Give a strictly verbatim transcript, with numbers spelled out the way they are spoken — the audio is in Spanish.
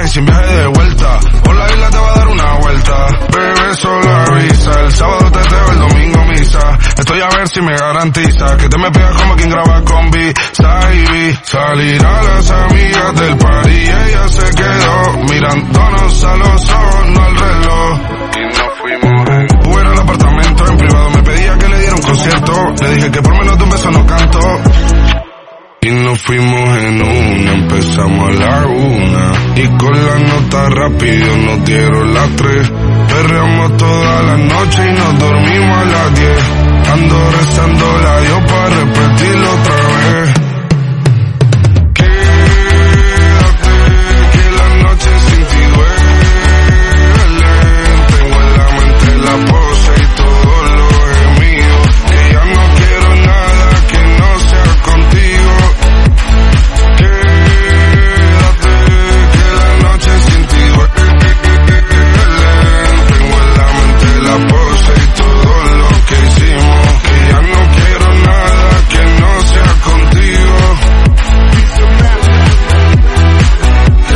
sin viaje de vuelta. Por la isla te va a dar una vuelta. Bebé, solo avisa. El sábado teteo, el domingo misa. Estoy a ver si me garantiza que te me pegas como quien graba con B. Saibi. Salir a las amigas del party y ella se quedó mirándonos a los ojos, no al reloj. Y nos fuimos en Uber al apartamento, en privado me pedía que le diera un concierto. Le dije que por menos de un beso no canto. Y nos fuimos en una, empezamos a la una. Y con la nota rápido nos dieron las tres. Perreamos toda la noche y nos dormimos a las diez. Ando rezando la yo para repetirlo otra vez.